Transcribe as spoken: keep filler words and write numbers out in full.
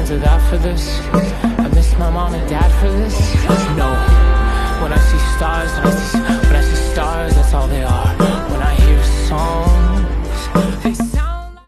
to that for this. I miss my mom and dad for this. No, when I see stars, when I see, when I see stars, that's all they are.